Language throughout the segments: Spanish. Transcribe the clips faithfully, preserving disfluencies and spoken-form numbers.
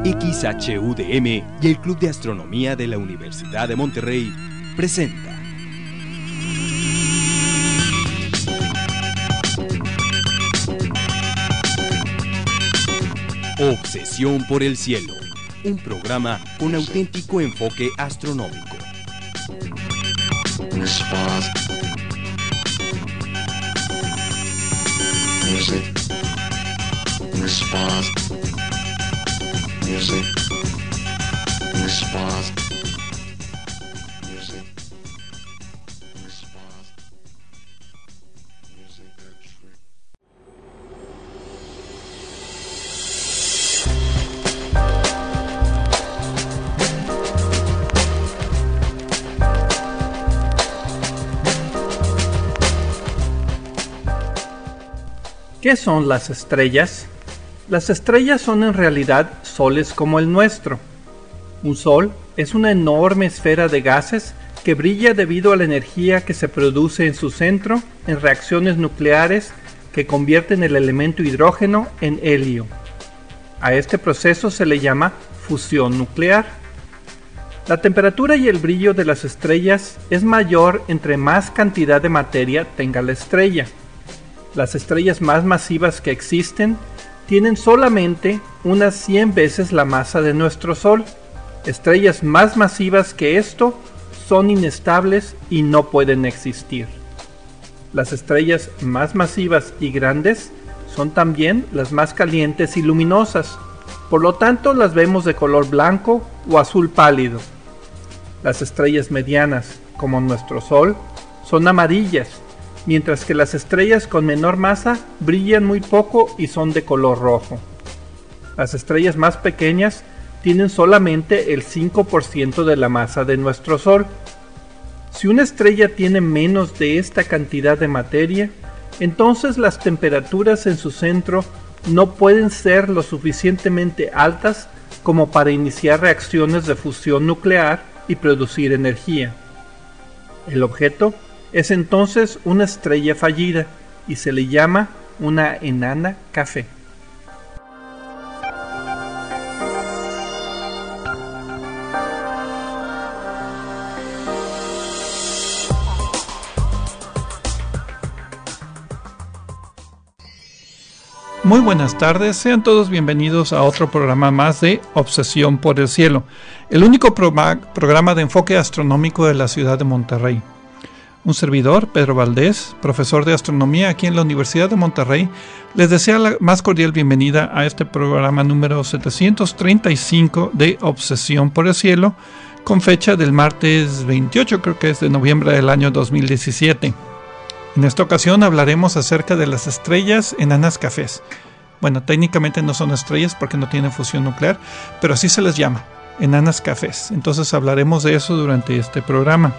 X H U D M y el Club de Astronomía de la Universidad de Monterrey presenta Obsesión por el Cielo, un programa con auténtico enfoque astronómico. Music. Response. Music. Response. Music. Response. Music that trick. ¿Qué son las estrellas? Las estrellas son en realidad soles como el nuestro. Un sol es una enorme esfera de gases que brilla debido a la energía que se produce en su centro en reacciones nucleares que convierten el elemento hidrógeno en helio. A este proceso se le llama fusión nuclear. La temperatura y el brillo de las estrellas es mayor entre más cantidad de materia tenga la estrella. Las estrellas más masivas que existen tienen solamente unas cien veces la masa de nuestro Sol. Estrellas más masivas que esto son inestables y no pueden existir. Las estrellas más masivas y grandes son también las más calientes y luminosas, por lo tanto las vemos de color blanco o azul pálido. Las estrellas medianas, como nuestro Sol, son amarillas, mientras que las estrellas con menor masa brillan muy poco y son de color rojo. Las estrellas más pequeñas tienen solamente el cinco por ciento de la masa de nuestro Sol. Si una estrella tiene menos de esta cantidad de materia, entonces las temperaturas en su centro no pueden ser lo suficientemente altas como para iniciar reacciones de fusión nuclear y producir energía. El objeto es entonces una estrella fallida y se le llama una enana café. Muy buenas tardes, sean todos bienvenidos a otro programa más de Obsesión por el Cielo, el único pro- programa de enfoque astronómico de la ciudad de Monterrey. Un servidor, Pedro Valdés, profesor de astronomía aquí en la Universidad de Monterrey, les desea la más cordial bienvenida a este programa número setecientos treinta y cinco de Obsesión por el Cielo, con fecha del martes veintiocho, creo que es de noviembre del año dos mil diecisiete. En esta ocasión hablaremos acerca de las estrellas enanas cafés. Bueno, técnicamente no son estrellas porque no tienen fusión nuclear, pero así se les llama, enanas cafés. Entonces hablaremos de eso durante este programa.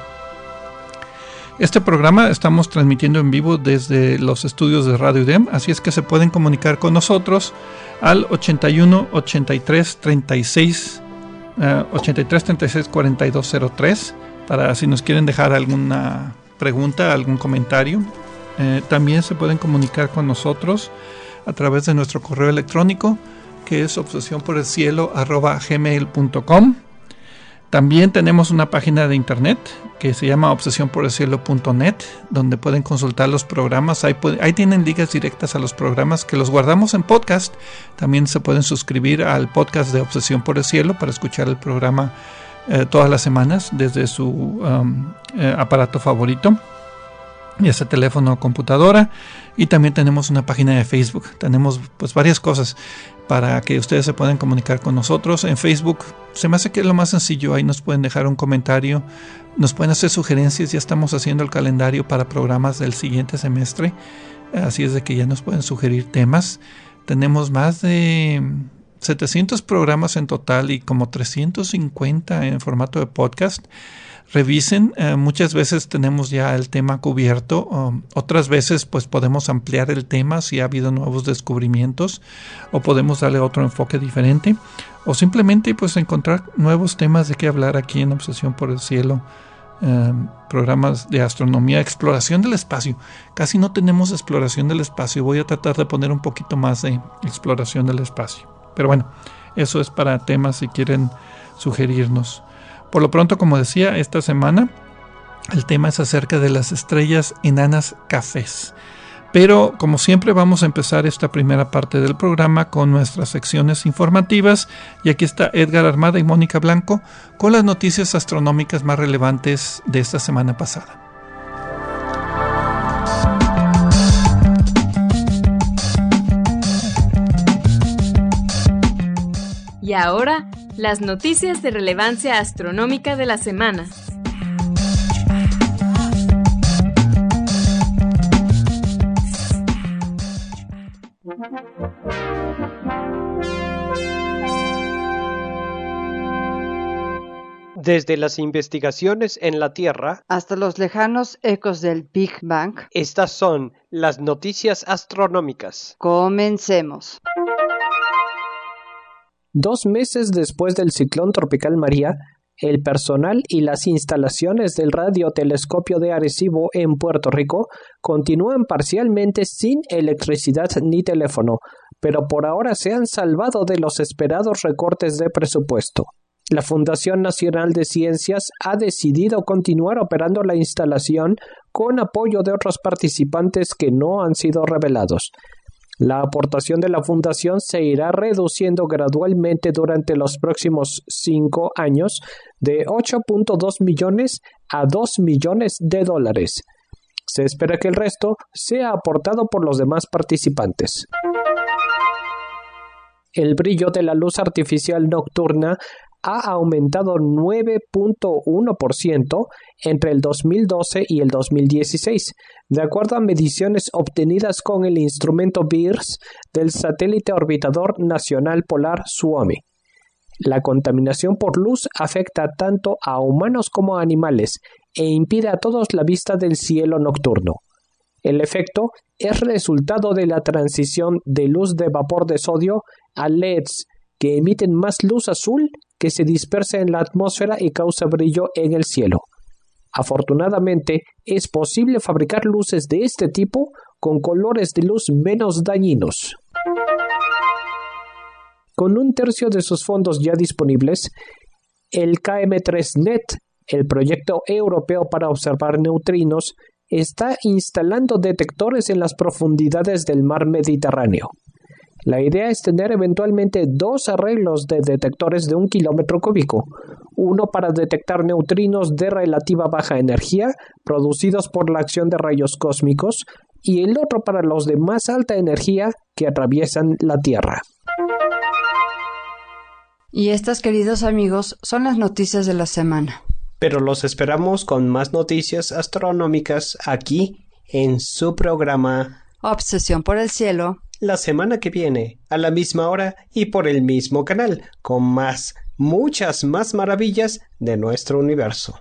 Este programa estamos transmitiendo en vivo desde los estudios de Radio U D E M, así es que se pueden comunicar con nosotros al ochenta y uno, ochenta y tres, treinta y seis, uh, ochenta y tres, treinta y seis, cuarenta y dos cero tres para si nos quieren dejar alguna pregunta, algún comentario. Eh, también se pueden comunicar con nosotros a través de nuestro correo electrónico, que es obsesión por el cielo arroba gmail punto com. También tenemos una página de internet que se llama obsesión por el cielo punto net, donde pueden consultar los programas. Ahí, puede, ahí tienen ligas directas a los programas que los guardamos en podcast. También se pueden suscribir al podcast de Obsesión por el Cielo para escuchar el programa eh, todas las semanas desde su um, eh, aparato favorito, ya sea teléfono o computadora. Y también tenemos una página de Facebook. Tenemos pues varias cosas para que ustedes se puedan comunicar con nosotros. En Facebook se me hace que es lo más sencillo. Ahí nos pueden dejar un comentario, nos pueden hacer sugerencias. Ya estamos haciendo el calendario para programas del siguiente semestre, así es de que ya nos pueden sugerir temas. Tenemos más de setecientos programas en total y como trescientos cincuenta en formato de podcast. Revisen, eh, muchas veces tenemos ya el tema cubierto, um, otras veces pues podemos ampliar el tema si ha habido nuevos descubrimientos o podemos darle otro enfoque diferente o simplemente pues encontrar nuevos temas de qué hablar aquí en Obsesión por el Cielo. Eh, programas de astronomía, exploración del espacio. Casi no tenemos exploración del espacio, voy a tratar de poner un poquito más de exploración del espacio. Pero bueno, Eso es para temas si quieren sugerirnos. Por lo pronto, como decía, esta semana el tema es acerca de las estrellas enanas cafés. Pero, como siempre, vamos a empezar esta primera parte del programa con nuestras secciones informativas. Y aquí está Edgar Armada y Mónica Blanco con las noticias astronómicas más relevantes de esta semana pasada. Y ahora, las noticias de relevancia astronómica de la semana. Desde las investigaciones en la Tierra hasta los lejanos ecos del Big Bang, estas son las noticias astronómicas. Comencemos. Dos meses después del ciclón tropical María, el personal y las instalaciones del radiotelescopio de Arecibo en Puerto Rico continúan parcialmente sin electricidad ni teléfono, pero por ahora se han salvado de los esperados recortes de presupuesto. La Fundación Nacional de Ciencias ha decidido continuar operando la instalación con apoyo de otros participantes que no han sido revelados. La aportación de la Fundación se irá reduciendo gradualmente durante los próximos cinco años de ocho punto dos millones a dos millones de dólares. Se espera que el resto sea aportado por los demás participantes. El brillo de la luz artificial nocturna ha aumentado nueve punto uno por ciento entre el dos mil doce y el dos mil dieciséis, de acuerdo a mediciones obtenidas con el instrumento BIRS del satélite orbitador nacional polar Suomi. La contaminación por luz afecta tanto a humanos como a animales e impide a todos la vista del cielo nocturno. El efecto es resultado de la transición de luz de vapor de sodio a L E Ds que emiten más luz azul que se dispersa en la atmósfera y causa brillo en el cielo. Afortunadamente, es posible fabricar luces de este tipo con colores de luz menos dañinos. Con un tercio de sus fondos ya disponibles, el K M tres Net, el proyecto europeo para observar neutrinos, está instalando detectores en las profundidades del mar Mediterráneo. La idea es tener eventualmente dos arreglos de detectores de un kilómetro cúbico, uno para detectar neutrinos de relativa baja energía producidos por la acción de rayos cósmicos y el otro para los de más alta energía que atraviesan la Tierra. Y estas, queridos amigos, son las noticias de la semana. Pero los esperamos con más noticias astronómicas aquí en su programa Obsesión por el Cielo, la semana que viene, a la misma hora y por el mismo canal, con más, muchas más maravillas de nuestro universo.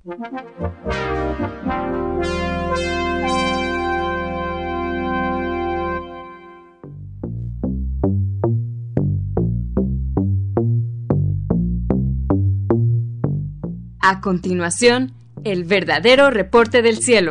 A continuación, el verdadero reporte del cielo.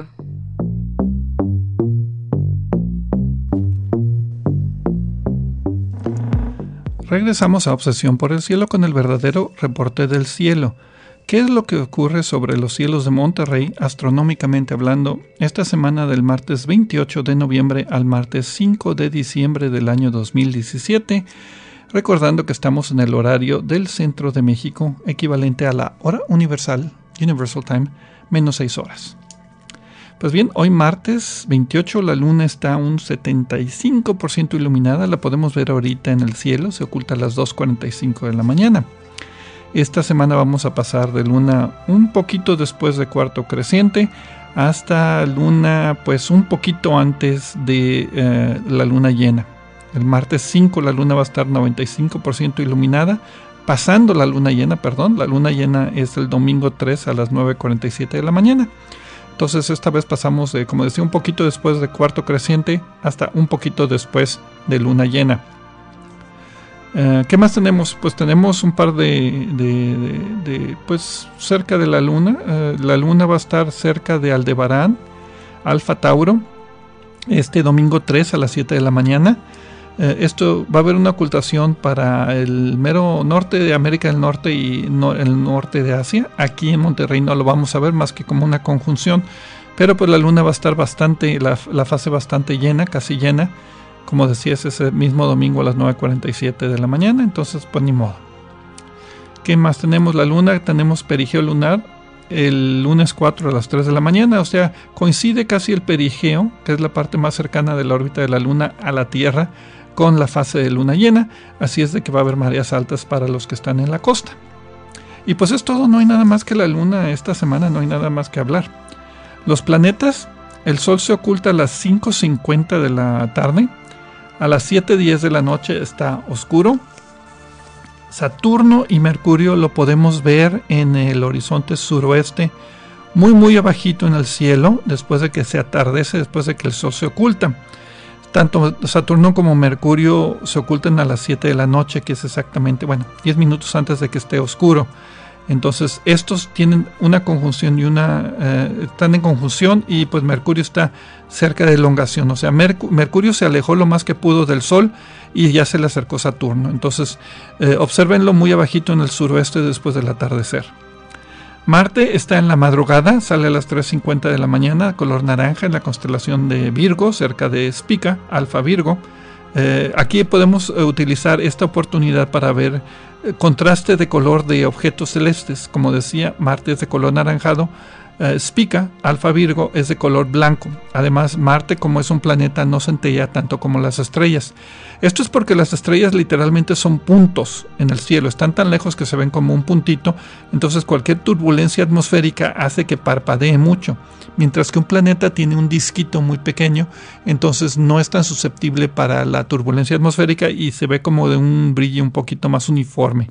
Regresamos a Obsesión por el Cielo con el verdadero reporte del cielo. ¿Qué es lo que ocurre sobre los cielos de Monterrey, astronómicamente hablando, esta semana del martes veintiocho de noviembre al martes cinco de diciembre del año dos mil diecisiete? Recordando que estamos en el horario del centro de México, equivalente a la hora universal, Universal Time, menos seis horas. Pues bien, hoy martes veintiocho la luna está un setenta y cinco por ciento iluminada, la podemos ver ahorita en el cielo, se oculta a las dos cuarenta y cinco de la mañana. Esta semana vamos a pasar de luna un poquito después de cuarto creciente hasta luna pues un poquito antes de eh, la luna llena. El martes cinco la luna va a estar noventa y cinco por ciento iluminada, pasando la luna llena, perdón, la luna llena es el domingo tres a las nueve cuarenta y siete de la mañana. Entonces esta vez pasamos de, como decía, un poquito después de cuarto creciente hasta un poquito después de luna llena. Uh, ¿Qué más tenemos? Pues tenemos un par de, de, de, de pues cerca de la luna. Uh, la luna va a estar cerca de Aldebarán, Alfa Tauro, este domingo tres a las siete de la mañana. Eh, esto va a haber una ocultación para el mero norte de América del Norte y no, el norte de Asia. Aquí en Monterrey no lo vamos a ver más que como una conjunción, pero pues la luna va a estar bastante, la, la fase bastante llena, casi llena. Como decía, es ese mismo domingo a las nueve cuarenta y siete de la mañana, entonces pues ni modo. ¿Qué más tenemos? La luna, tenemos perigeo lunar el lunes cuatro a las tres de la mañana, o sea, coincide casi el perigeo, que es la parte más cercana de la órbita de la luna a la Tierra, con la fase de luna llena, así es de que va a haber mareas altas para los que están en la costa. Y pues es todo, no hay nada más que la luna esta semana, no hay nada más que hablar. Los planetas, el Sol se oculta a las cinco cincuenta de la tarde, a las siete diez de la noche está oscuro. Saturno y Mercurio lo podemos ver en el horizonte suroeste, muy muy abajito en el cielo, después de que se atardece, después de que el Sol se oculta. Tanto Saturno como Mercurio se ocultan a las siete de la noche, que es exactamente, bueno, diez minutos antes de que esté oscuro. Entonces estos tienen una conjunción y una eh, están en conjunción, y pues Mercurio está cerca de elongación, o sea, Merc- Mercurio se alejó lo más que pudo del Sol y ya se le acercó Saturno. Entonces eh, obsérvenlo muy abajito en el suroeste después del atardecer. Marte está en la madrugada, sale a las tres cincuenta de la mañana, color naranja, en la constelación de Virgo, cerca de Spica, Alfa Virgo. Eh, aquí podemos eh, utilizar esta oportunidad para ver eh, contraste de color de objetos celestes. Como decía, Marte es de color naranjado, eh, Spica, Alfa Virgo, es de color blanco. Además, Marte, como es un planeta, no centella tanto como las estrellas. Esto es porque las estrellas literalmente son puntos en el cielo, están tan lejos que se ven como un puntito, entonces cualquier turbulencia atmosférica hace que parpadee mucho, mientras que un planeta tiene un disquito muy pequeño, entonces no es tan susceptible para la turbulencia atmosférica y se ve como de un brillo un poquito más uniforme.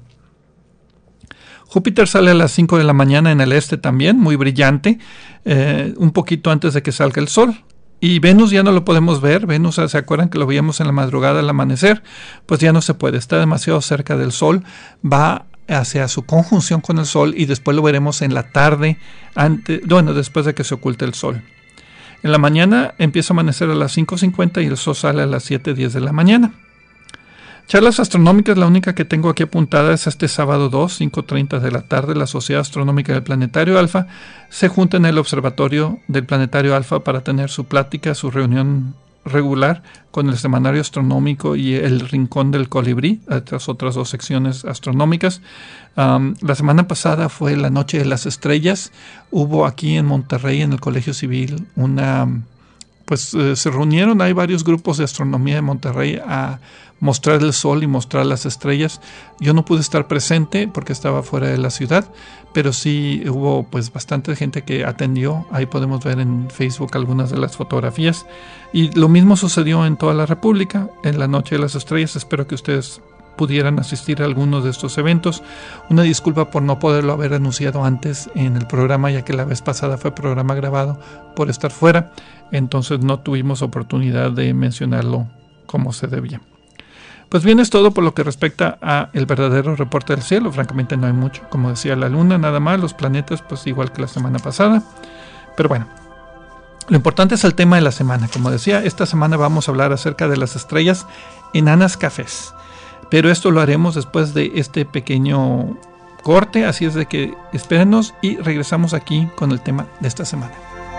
Júpiter sale a las cinco de la mañana en el este también, muy brillante, eh, un poquito antes de que salga el Sol. Y Venus ya no lo podemos ver. Venus, ¿se acuerdan que lo veíamos en la madrugada al amanecer? Pues ya no se puede, está demasiado cerca del Sol, va hacia su conjunción con el Sol y después lo veremos en la tarde, antes, bueno, después de que se oculte el Sol. En la mañana empieza a amanecer a las cinco cincuenta y el Sol sale a las siete diez de la mañana. Charlas astronómicas, la única que tengo aquí apuntada es este sábado dos, cinco treinta de la tarde. La Sociedad Astronómica del Planetario Alfa se junta en el observatorio del Planetario Alfa para tener su plática, su reunión regular con el Semanario Astronómico y el Rincón del Colibrí, estas otras dos secciones astronómicas. Um, la semana pasada fue la Noche de las Estrellas. Hubo aquí en Monterrey, en el Colegio Civil, una... pues eh, se reunieron, hay varios grupos de astronomía de Monterrey a mostrar el sol y mostrar las estrellas. Yo no pude estar presente porque estaba fuera de la ciudad, pero sí hubo pues bastante gente que atendió. Ahí podemos ver en Facebook algunas de las fotografías. Y lo mismo sucedió en toda la República, en la Noche de las Estrellas. Espero que ustedes pudieran asistir a algunos de estos eventos. Una disculpa por no poderlo haber anunciado antes en el programa, ya que la vez pasada fue programa grabado por estar fuera, entonces no tuvimos oportunidad de mencionarlo como se debía. Pues bien, es todo por lo que respecta a el verdadero reporte del cielo. Francamente no hay mucho, como decía, la luna nada más, los planetas pues igual que la semana pasada, pero bueno, lo importante es el tema de la semana. Como decía, esta semana vamos a hablar acerca de las estrellas enanas cafés, pero esto lo haremos después de este pequeño corte, así es de que espérenos y regresamos aquí con el tema de esta semana.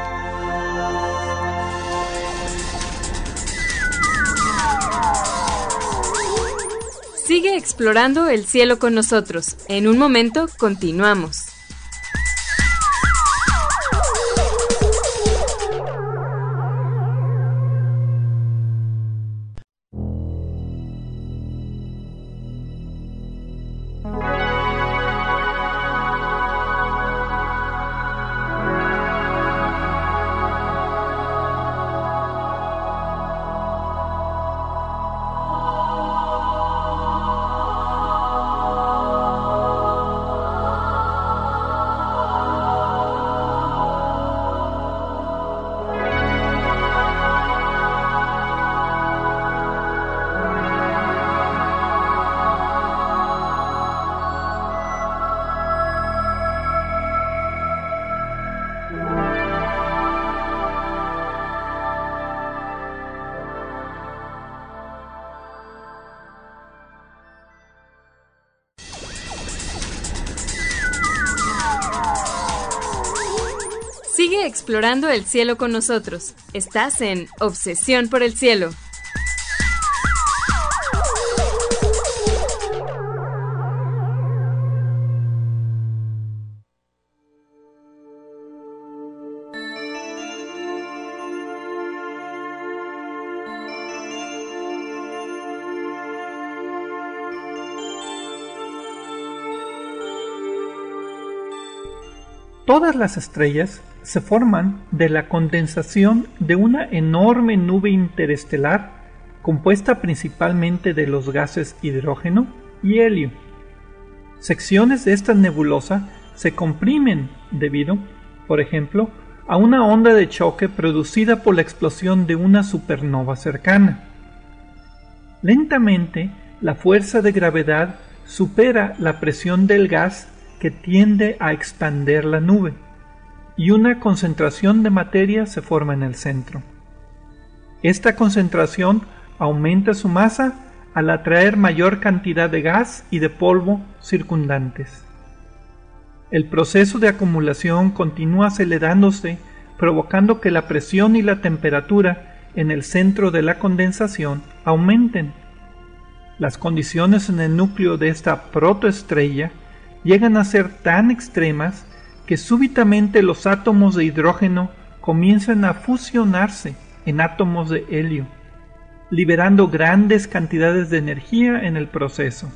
Sigue explorando el cielo con nosotros. En un momento continuamos. Sigue explorando el cielo con nosotros. Estás en Obsesión por el Cielo. Todas las estrellas se forman de la condensación de una enorme nube interestelar compuesta principalmente de los gases hidrógeno y helio. Secciones de esta nebulosa se comprimen debido, por ejemplo, a una onda de choque producida por la explosión de una supernova cercana. Lentamente, la fuerza de gravedad supera la presión del gas que tiende a expander la nube, y una concentración de materia se forma en el centro. Esta concentración aumenta su masa al atraer mayor cantidad de gas y de polvo circundantes. El proceso de acumulación continúa acelerándose, provocando que la presión y la temperatura en el centro de la condensación aumenten. Las condiciones en el núcleo de esta protoestrella llegan a ser tan extremas que súbitamente los átomos de hidrógeno comienzan a fusionarse en átomos de helio, liberando grandes cantidades de energía en el proceso.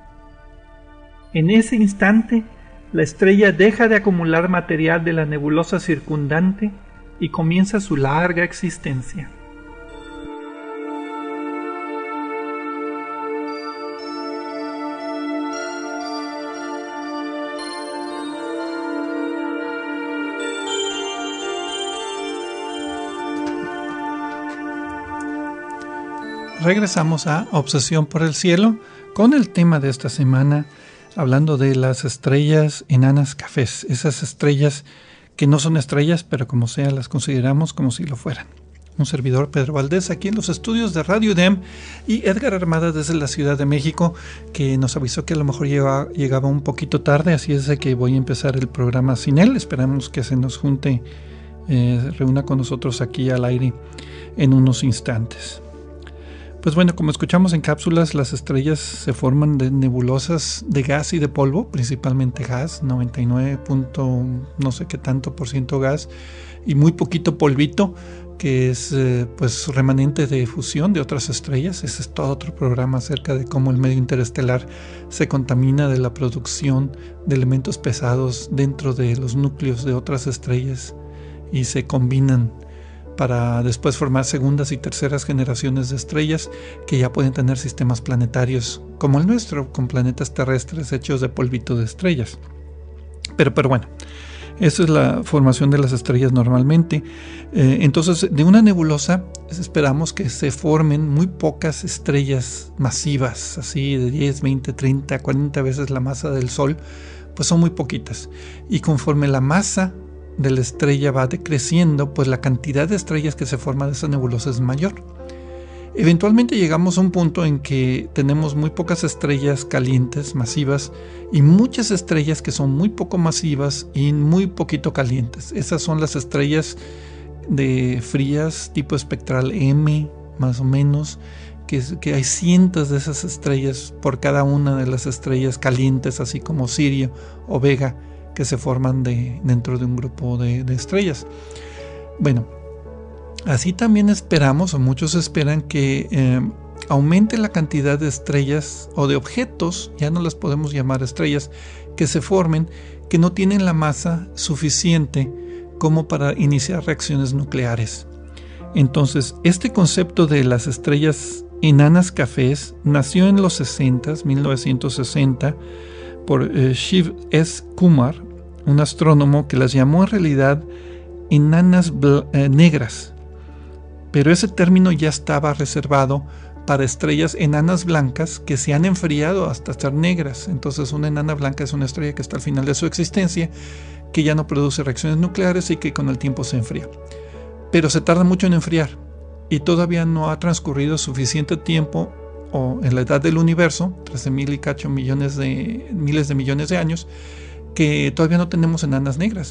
En ese instante, la estrella deja de acumular material de la nebulosa circundante y comienza su larga existencia. Regresamos a Obsesión por el Cielo con el tema de esta semana, hablando de las estrellas enanas cafés, esas estrellas que no son estrellas, pero como sea las consideramos como si lo fueran. Un servidor, Pedro Valdés, aquí en los estudios de Radio U D E M, y Edgar Armada desde la Ciudad de México, que nos avisó que a lo mejor llegaba, llegaba un poquito tarde, así es de que voy a empezar el programa sin él. Esperamos que se nos junte, eh, reúna con nosotros aquí al aire en unos instantes. Pues bueno, como escuchamos en cápsulas, las estrellas se forman de nebulosas de gas y de polvo, principalmente gas, noventa y nueve punto no sé qué tanto por ciento gas y muy poquito polvito, que es eh, pues remanente de fusión de otras estrellas. Ese es todo otro programa acerca de cómo el medio interestelar se contamina de la producción de elementos pesados dentro de los núcleos de otras estrellas y se combinan para después formar segundas y terceras generaciones de estrellas que ya pueden tener sistemas planetarios como el nuestro, con planetas terrestres hechos de polvito de estrellas. Pero, pero bueno, esa es la formación de las estrellas normalmente. Eh, entonces, de una nebulosa esperamos que se formen muy pocas estrellas masivas, así de diez, veinte, treinta, cuarenta veces la masa del Sol, pues son muy poquitas. Y conforme la masa de la estrella va decreciendo, pues la cantidad de estrellas que se forma de esa nebulosa es mayor. Eventualmente llegamos a un punto en que tenemos muy pocas estrellas calientes, masivas, y muchas estrellas que son muy poco masivas y muy poquito calientes. Esas son las estrellas de frías, tipo espectral M, más o menos, que, que hay cientos de esas estrellas por cada una de las estrellas calientes, así como Sirio o Vega, que se forman de, dentro de un grupo de, de estrellas. Bueno, así también esperamos, o muchos esperan, que eh, aumente la cantidad de estrellas o de objetos, ya no las podemos llamar estrellas, que se formen, que no tienen la masa suficiente como para iniciar reacciones nucleares. Entonces, este concepto de las estrellas enanas cafés nació en los sesenta, mil novecientos sesenta, por eh, Shiv S. Kumar, un astrónomo que las llamó en realidad enanas eh, negras, pero ese término ya estaba reservado para estrellas enanas blancas que se han enfriado hasta ser negras. Entonces una enana blanca es una estrella que está al final de su existencia, que ya no produce reacciones nucleares y que con el tiempo se enfría, pero se tarda mucho en enfriar y todavía no ha transcurrido suficiente tiempo, o en la edad del universo, trece mil y cacho millones de miles de millones de años, que todavía no tenemos enanas negras.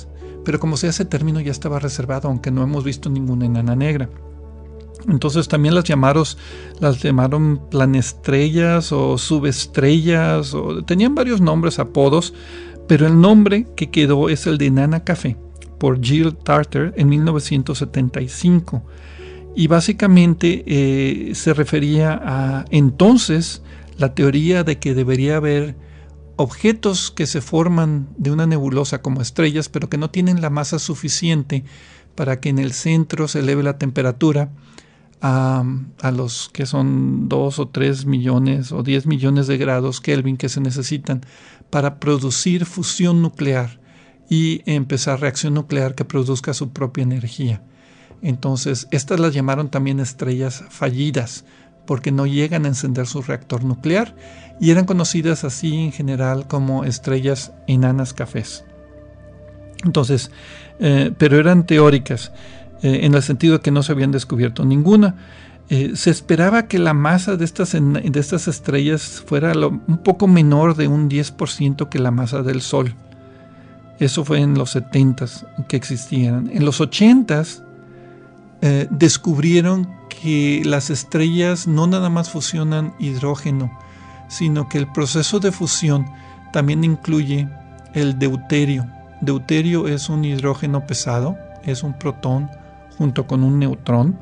pero como sea, ese término ya estaba reservado, aunque no hemos visto ninguna enana negra. Entonces también las llamaron, las llamaron planestrellas o subestrellas, o tenían varios nombres, apodos, pero el nombre que quedó es el de enana café, por Jill Tarter en mil novecientos setenta y cinco. Y básicamente eh, se refería a entonces la teoría de que debería haber objetos que se forman de una nebulosa como estrellas, pero que no tienen la masa suficiente para que en el centro se eleve la temperatura a, a los que son dos o tres millones o diez millones de grados Kelvin que se necesitan para producir fusión nuclear y empezar reacción nuclear que produzca su propia energía. Entonces, estas las llamaron también estrellas fallidas, porque no llegan a encender su reactor nuclear, y eran conocidas así en general como estrellas enanas cafés. Entonces, eh, pero eran teóricas, eh, en el sentido de que no se habían descubierto ninguna. Eh, se esperaba que la masa de estas, de estas estrellas fuera lo, un poco menor de un diez por ciento que la masa del Sol. Eso fue en los setentas que existían. En los ochentas eh, descubrieron que las estrellas no nada más fusionan hidrógeno, sino que el proceso de fusión también incluye el deuterio. Deuterio es un hidrógeno pesado, es un protón junto con un neutrón,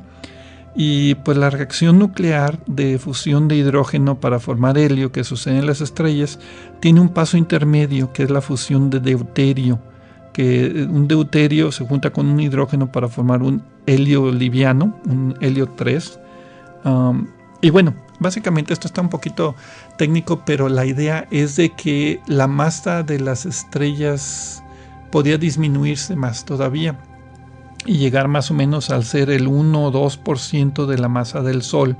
y pues la reacción nuclear de fusión de hidrógeno para formar helio que sucede en las estrellas tiene un paso intermedio que es la fusión de deuterio, que un deuterio se junta con un hidrógeno para formar un helio liviano, un helio tres. Um, y bueno, básicamente esto está un poquito técnico, pero la idea es de que la masa de las estrellas podía disminuirse más todavía y llegar más o menos al ser el uno o dos por ciento de la masa del Sol.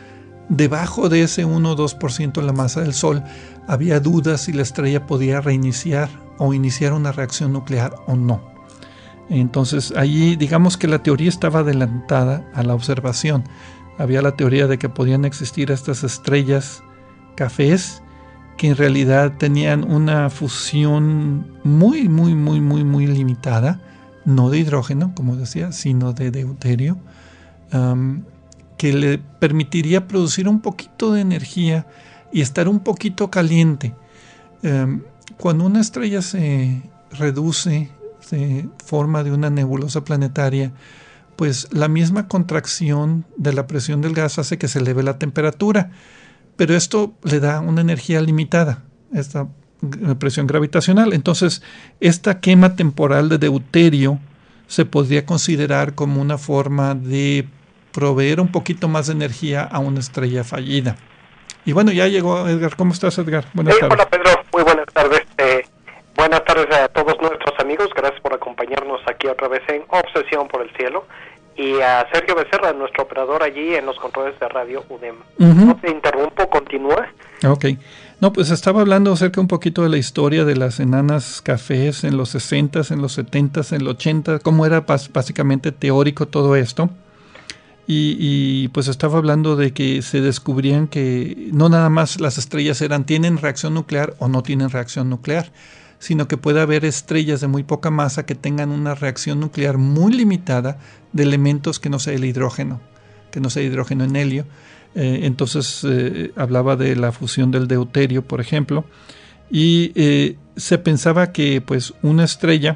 Debajo de ese uno o dos por ciento de la masa del Sol había dudas si la estrella podía reiniciar o iniciar una reacción nuclear o no. Entonces allí digamos que la teoría estaba adelantada a la observación. Había la teoría de que podían existir estas estrellas cafés que en realidad tenían una fusión muy, muy, muy, muy, muy limitada, no de hidrógeno, como decía, sino de deuterio, um, que le permitiría producir un poquito de energía y estar un poquito caliente. Um, cuando una estrella se reduce, se forma de una nebulosa planetaria, pues la misma contracción de la presión del gas hace que se eleve la temperatura, pero esto le da una energía limitada, esta presión gravitacional. Entonces, esta quema temporal de deuterio se podría considerar como una forma de proveer un poquito más de energía a una estrella fallida. Y bueno, ya llegó Edgar. ¿Cómo estás, Edgar? Buenas sí, tardes. Hola, Pedro. Muy buenas tardes. Eh, buenas tardes a todos nuestros amigos. Gracias por acompañarnos aquí otra vez en Obsesión por el Cielo. Y a Sergio Becerra, nuestro operador allí en los controles de Radio U D E M. Uh-huh. No te interrumpo, continúa. Ok. No, pues estaba hablando acerca un poquito de la historia de las enanas cafés en los sesentas, en los setentas, en los ochentas, cómo era básicamente teórico todo esto. Y, y pues estaba hablando de que se descubrían que no nada más las estrellas eran tienen reacción nuclear o no tienen reacción nuclear, sino que puede haber estrellas de muy poca masa que tengan una reacción nuclear muy limitada de elementos que no sea el hidrógeno, que no sea hidrógeno en helio. Eh, entonces eh, hablaba de la fusión del deuterio, por ejemplo, y eh, se pensaba que pues una estrella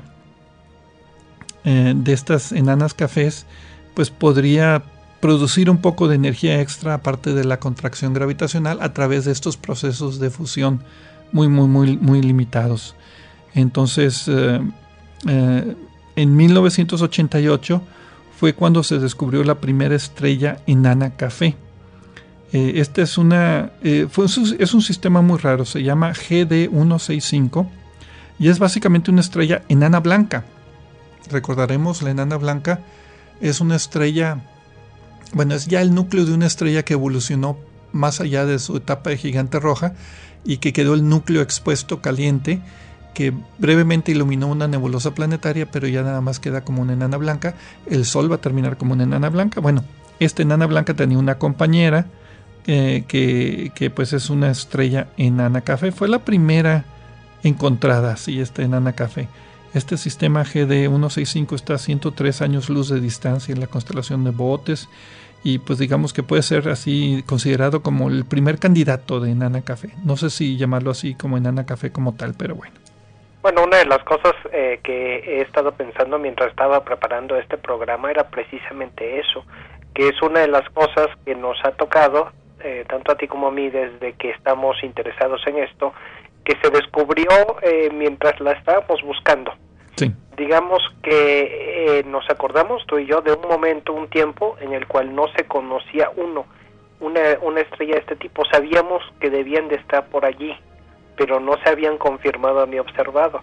eh, de estas enanas cafés pues podría producir un poco de energía extra aparte de la contracción gravitacional a través de estos procesos de fusión muy muy muy muy limitados. Entonces eh, eh, en mil novecientos ochenta y ocho fue cuando se descubrió la primera estrella enana café. Eh, este es una eh, fue un, es un sistema muy raro, se llama G D ciento sesenta y cinco y es básicamente una estrella enana blanca. Recordaremos, la enana blanca es una estrella, bueno, es ya el núcleo de una estrella que evolucionó más allá de su etapa de gigante roja y que quedó el núcleo expuesto caliente, que brevemente iluminó una nebulosa planetaria, pero ya nada más queda como una enana blanca. El Sol va a terminar como una enana blanca. Bueno, esta enana blanca tenía una compañera eh, que, que pues es una estrella enana café. Fue la primera encontrada, sí, esta enana café. Este sistema G D ciento sesenta y cinco está a ciento tres años luz de distancia en la constelación de Bootes, y pues digamos que puede ser así considerado como el primer candidato de Enana Café. No sé si llamarlo así como Enana Café como tal, pero bueno. Bueno, una de las cosas eh, que he estado pensando mientras estaba preparando este programa era precisamente eso, que es una de las cosas que nos ha tocado, eh, tanto a ti como a mí, desde que estamos interesados en esto, que se descubrió eh, mientras la estábamos buscando. Sí. Digamos que eh, nos acordamos tú y yo de un momento, un tiempo en el cual no se conocía uno, una, una estrella de este tipo. Sabíamos que debían de estar por allí, pero no se habían confirmado ni observado.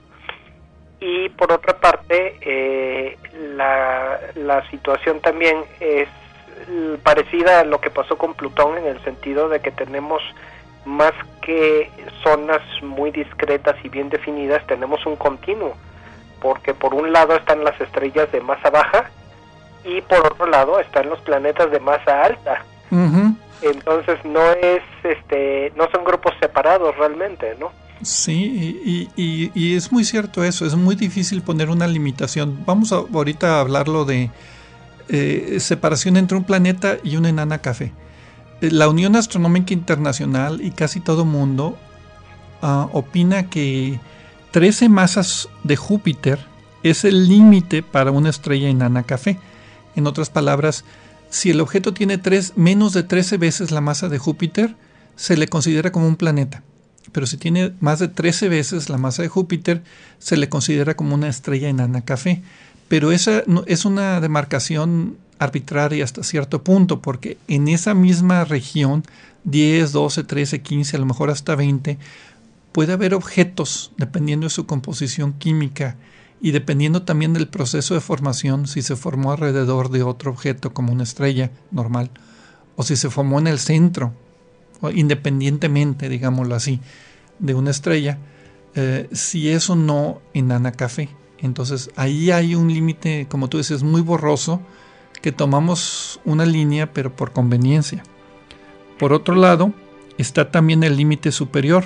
Y por otra parte, eh, la, la situación también es parecida a lo que pasó con Plutón, en el sentido de que tenemos más que zonas muy discretas y bien definidas, tenemos un continuo, porque por un lado están las estrellas de masa baja y por otro lado están los planetas de masa alta. Uh-huh. Entonces no es, este, no son grupos separados realmente, ¿no? Sí, y, y, y es muy cierto eso, es muy difícil poner una limitación. Vamos a, ahorita a hablarlo de eh, separación entre un planeta y una enana café. La Unión Astronómica Internacional y casi todo mundo uh, opina que trece masas de Júpiter es el límite para una estrella enana café. En otras palabras, si el objeto tiene tres, menos de trece veces la masa de Júpiter, se le considera como un planeta. Pero si tiene más de trece veces la masa de Júpiter, se le considera como una estrella enana café. Pero esa no, es una demarcación arbitraria hasta cierto punto, porque en esa misma región, diez, doce, trece, quince, a lo mejor hasta veinte, puede haber objetos, dependiendo de su composición química y dependiendo también del proceso de formación, si se formó alrededor de otro objeto como una estrella normal, o si se formó en el centro, o independientemente, digámoslo así, de una estrella, eh, si eso no enana café. Entonces ahí hay un límite, como tú dices, muy borroso, que tomamos una línea pero por conveniencia. Por otro lado, está también el límite superior.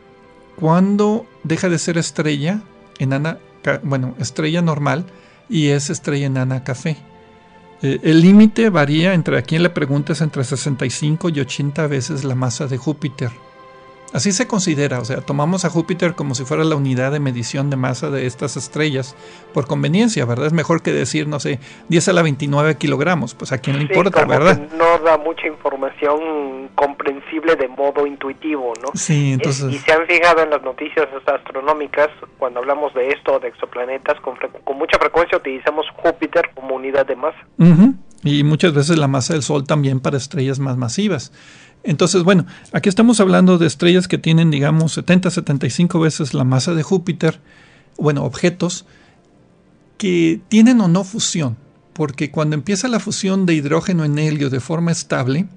Cuando deja de ser estrella, enana, bueno, estrella normal, y es estrella enana café. Eh, el límite varía entre, a quien le preguntes, entre sesenta y cinco y ochenta veces la masa de Júpiter. Así se considera, o sea, tomamos a Júpiter como si fuera la unidad de medición de masa de estas estrellas, por conveniencia, ¿verdad? Es mejor que decir, no sé, diez a la veintinueve kilogramos, pues a quién le sí, importa, como ¿verdad? Que no da mucha información comprensible de modo intuitivo, ¿no? Sí, entonces... Eh, y se han fijado en las noticias astronómicas, cuando hablamos de esto, de exoplanetas, con, fre- con mucha frecuencia utilizamos Júpiter como unidad de masa. Uh-huh. Y muchas veces la masa del Sol también para estrellas más masivas. Entonces, bueno, aquí estamos hablando de estrellas que tienen, digamos, setenta, setenta y cinco veces la masa de Júpiter, bueno, objetos que tienen o no fusión, porque cuando empieza la fusión de hidrógeno en helio de forma estable,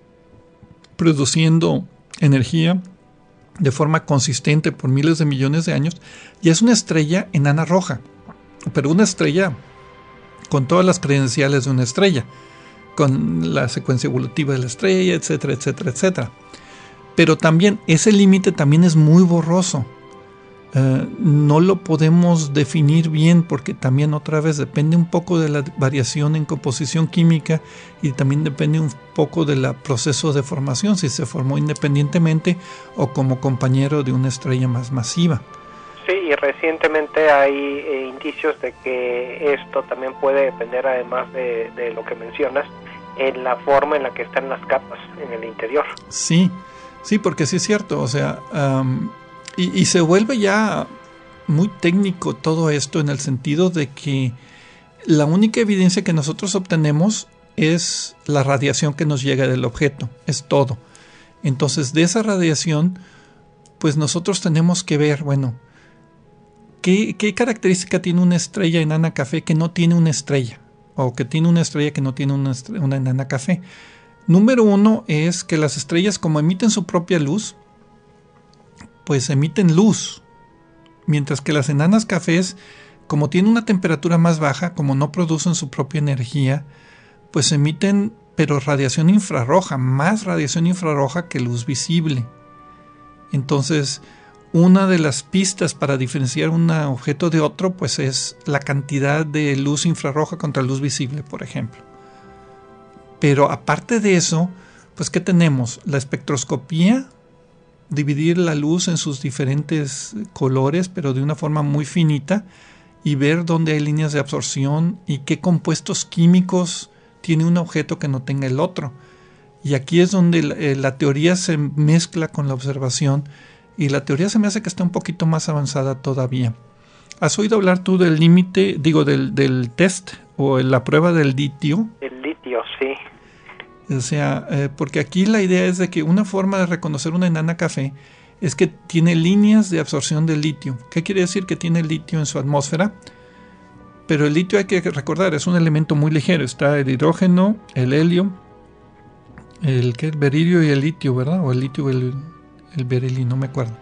produciendo energía de forma consistente por miles de millones de años, ya es una estrella enana roja, pero una estrella con todas las credenciales de una estrella, con la secuencia evolutiva de la estrella, etcétera, etcétera, etcétera. Pero también ese límite también es muy borroso. Uh, no lo podemos definir bien porque también otra vez depende un poco de la variación en composición química y también depende un poco del proceso de formación, si se formó independientemente o como compañero de una estrella más masiva. Sí, y recientemente hay eh, indicios de que esto también puede depender, además de, de lo que mencionas, en la forma en la que están las capas en el interior. Sí, sí, porque sí es cierto, o sea, um, y, y se vuelve ya muy técnico todo esto en el sentido de que la única evidencia que nosotros obtenemos es la radiación que nos llega del objeto, es todo. Entonces, de esa radiación, pues nosotros tenemos que ver, bueno, ¿Qué, ¿Qué característica tiene una estrella enana café que no tiene una estrella? O que tiene una estrella que no tiene una, estrella, una enana café. Número uno es que las estrellas, como emiten su propia luz, pues emiten luz. Mientras que las enanas cafés, como tienen una temperatura más baja, como no producen su propia energía, pues emiten, pero radiación infrarroja, más radiación infrarroja que luz visible. Entonces, una de las pistas para diferenciar un objeto de otro, pues es la cantidad de luz infrarroja contra luz visible, por ejemplo. Pero aparte de eso, pues ¿qué tenemos? La espectroscopía, dividir la luz en sus diferentes colores, pero de una forma muy finita, y ver dónde hay líneas de absorción y qué compuestos químicos tiene un objeto que no tenga el otro. Y aquí es donde la, eh, la teoría se mezcla con la observación, y la teoría se me hace que está un poquito más avanzada todavía. ¿Has oído hablar tú del límite, digo, del, del test o la prueba del litio? El litio, sí. O sea, eh, porque aquí la idea es de que una forma de reconocer una enana café es que tiene líneas de absorción de litio. ¿Qué quiere decir? Que tiene litio en su atmósfera. Pero el litio, hay que recordar, es un elemento muy ligero. Está el hidrógeno, el helio, el, ¿qué? el berilio y el litio, ¿verdad? O el litio y el, el berilio, no me acuerdo.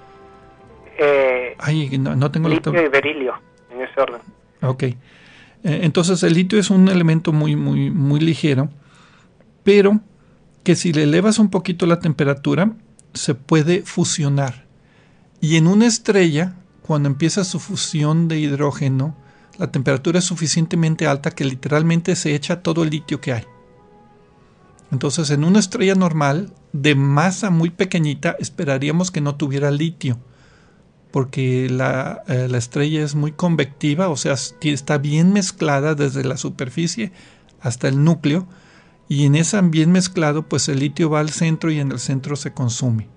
Eh, Ay, no, no tengo litio la y berilio, en ese orden. Ok. Eh, entonces el litio es un elemento muy, muy, muy ligero, pero que si le elevas un poquito la temperatura, se puede fusionar. Y en una estrella, cuando empieza su fusión de hidrógeno, la temperatura es suficientemente alta que literalmente se echa todo el litio que hay. Entonces, en una estrella normal, de masa muy pequeñita, esperaríamos que no tuviera litio, porque la, eh, la estrella es muy convectiva, o sea, está bien mezclada desde la superficie hasta el núcleo, y en ese bien mezclado, pues el litio va al centro y en el centro se consume.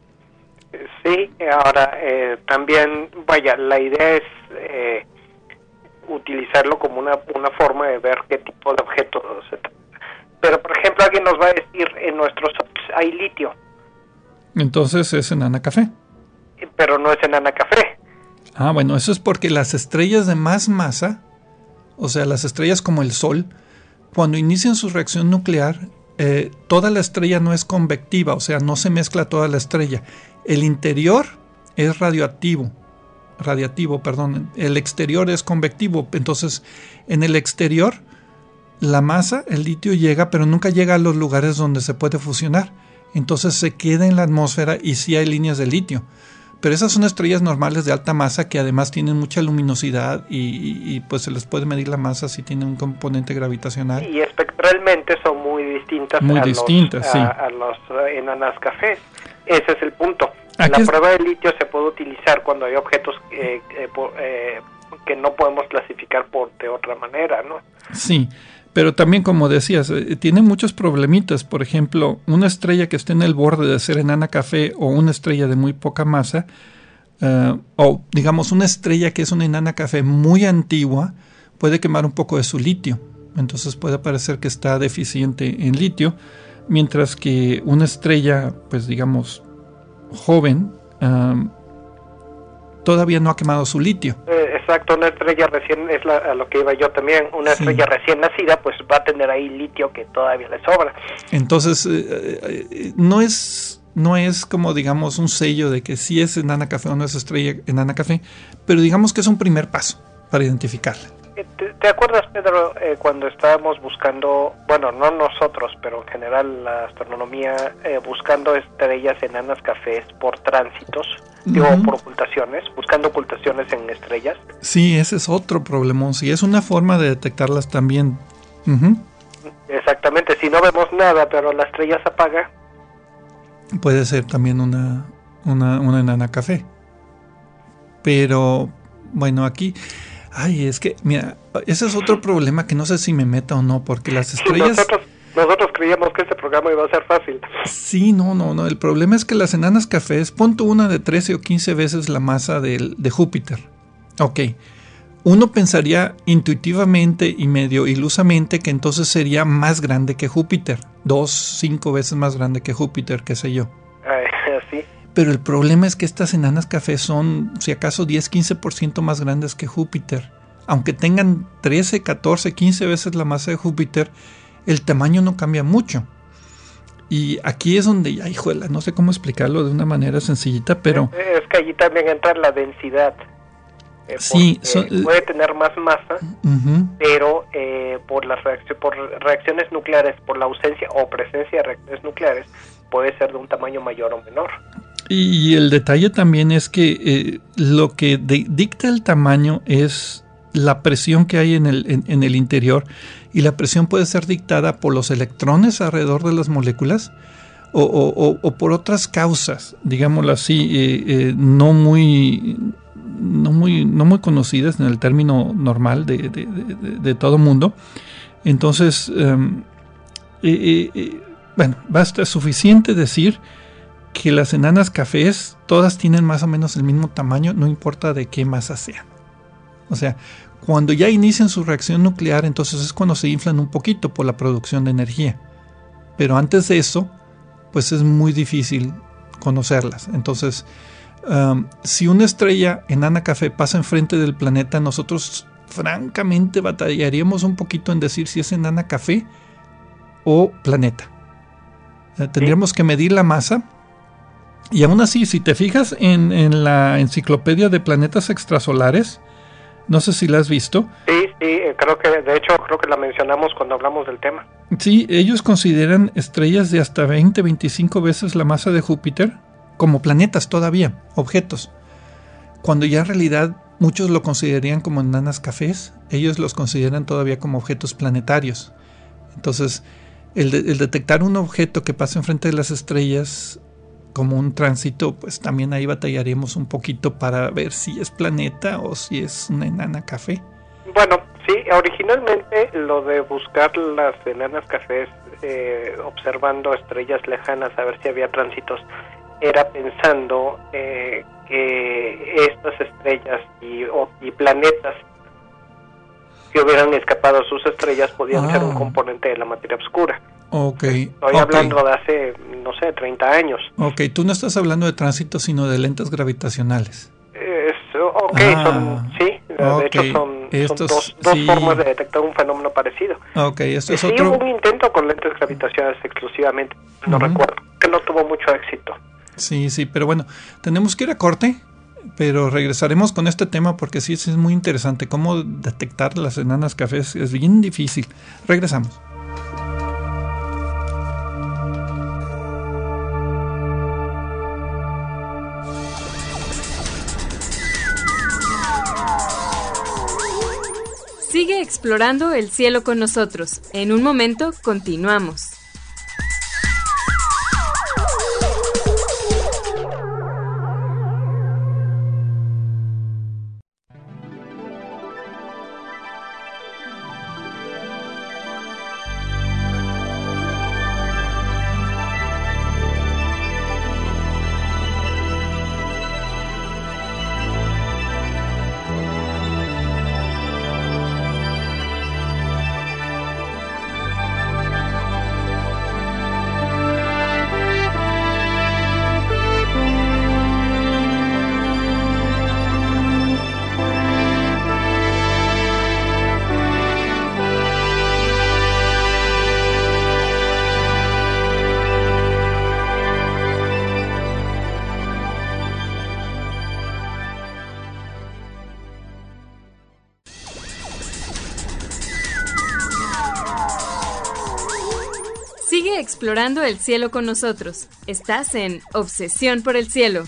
Sí, ahora eh, también, vaya, la idea es eh, utilizarlo como una, una forma de ver qué tipo de objetos se trata. Pero, por ejemplo, alguien nos va a decir, en nuestros hay litio. Entonces es enana café. Pero no es enana café. Ah, bueno, eso es porque las estrellas de más masa, o sea, las estrellas como el Sol, cuando inician su reacción nuclear, eh, toda la estrella no es convectiva, o sea, no se mezcla toda la estrella. El interior es radioactivo, radiativo, perdón, el exterior es convectivo. Entonces, en el exterior, la masa, el litio llega, pero nunca llega a los lugares donde se puede fusionar. Entonces se queda en la atmósfera y sí hay líneas de litio. Pero esas son estrellas normales de alta masa que además tienen mucha luminosidad y, y, y pues se les puede medir la masa si tienen un componente gravitacional. Y espectralmente son muy distintas, muy a, distintas los, sí. a, a los enanas cafés. Ese es el punto. Aquí la es... prueba de litio se puede utilizar cuando hay objetos eh, eh, eh, que no podemos clasificar por de otra manera, ¿no? Sí. Pero también, como decías, eh, tiene muchos problemitas. Por ejemplo, una estrella que esté en el borde de ser enana café o una estrella de muy poca masa, uh, o digamos una estrella que es una enana café muy antigua, puede quemar un poco de su litio. Entonces puede parecer que está deficiente en litio, mientras que una estrella, pues digamos, joven, um, todavía no ha quemado su litio. Eh, exacto, una estrella recién, es la, a lo que iba yo también, una sí. estrella recién nacida, pues va a tener ahí litio que todavía le sobra. Entonces, eh, eh, no es no es como, digamos, un sello de que sí es enana café o no es estrella enana café, pero digamos que es un primer paso para identificarla. ¿Te, te acuerdas, Pedro, eh, cuando estábamos buscando, bueno, no nosotros, pero en general la astronomía, eh, buscando estrellas enanas cafés por tránsitos, uh-huh. digo, por ocultaciones, buscando ocultaciones en estrellas? Sí, ese es otro problemón, sí, es una forma de detectarlas también. Uh-huh. Exactamente, si no vemos nada, pero la estrella se apaga. Puede ser también una, una, una enana café. Pero, bueno, aquí... Ay, es que, mira, ese es otro problema que no sé si me meta o no, porque las estrellas... Sí, nosotros, nosotros creíamos que este programa iba a ser fácil. Sí, no, no, no. El problema es que las enanas cafés, pon tú una de trece o quince veces la masa de, de Júpiter. Ok. Uno pensaría intuitivamente y medio ilusamente que entonces sería más grande que Júpiter. Dos, cinco veces más grande que Júpiter, qué sé yo. Así. Pero el problema es que estas enanas cafés son, si acaso, diez a quince por ciento más grandes que Júpiter. Aunque tengan trece, catorce, quince veces la masa de Júpiter, el tamaño no cambia mucho. Y aquí es donde, ay, juela, no sé cómo explicarlo de una manera sencillita, pero... Es que allí también entra la densidad. Eh, sí. So, puede tener más masa, uh-huh. pero eh, por, las reacc- por reacciones nucleares, por la ausencia o presencia de reacciones nucleares, puede ser de un tamaño mayor o menor. Y el detalle también es que eh, lo que de, dicta el tamaño es la presión que hay en el, en, en el interior, y la presión puede ser dictada por los electrones alrededor de las moléculas o, o, o por otras causas, digámoslo así, eh, eh, no muy no muy no muy conocidas en el término normal de, de, de, de todo mundo. Entonces, um, eh, eh, bueno, basta suficiente decir que las enanas cafés todas tienen más o menos el mismo tamaño, no importa de qué masa sean. O sea, cuando ya inician su reacción nuclear, entonces es cuando se inflan un poquito por la producción de energía. Pero antes de eso, pues es muy difícil conocerlas. Entonces, um, si una estrella enana café pasa enfrente del planeta, nosotros francamente batallaríamos un poquito en decir si es enana café o planeta. Eh, tendríamos que medir la masa. Y aún así, si te fijas en, en la enciclopedia de planetas extrasolares, no sé si la has visto. Sí, sí, creo que, de hecho, creo que la mencionamos cuando hablamos del tema. Sí, ellos consideran estrellas de hasta veinte, veinticinco veces la masa de Júpiter como planetas todavía, objetos. Cuando ya en realidad muchos lo considerarían como enanas cafés, ellos los consideran todavía como objetos planetarios. Entonces, el, de, el detectar un objeto que pasa enfrente de las estrellas como un tránsito, pues también ahí batallaríamos un poquito para ver si es planeta o si es una enana café. Bueno, sí, originalmente lo de buscar las enanas cafés eh, observando estrellas lejanas a ver si había tránsitos era pensando eh, que estas estrellas y, o, y planetas que hubieran escapado sus estrellas podían ah. ser un componente de la materia oscura. Okay, Estoy okay. hablando de hace, no sé, treinta años. Ok, tú no estás hablando de tránsito, sino de lentes gravitacionales. Es, ok, ah, son, sí, okay. de hecho son, Estos, son dos, dos sí. formas de detectar un fenómeno parecido. Ok, esto es sí, otro... hubo un intento con lentes gravitacionales exclusivamente, no uh-huh. recuerdo, que no tuvo mucho éxito. Sí, sí, pero bueno, tenemos que ir a corte, pero regresaremos con este tema porque sí, es muy interesante. Cómo detectar las enanas cafés es bien difícil. Regresamos. Sigue explorando el cielo con nosotros. En un momento continuamos. Sigue explorando el cielo con nosotros. Estás en Obsesión por el Cielo.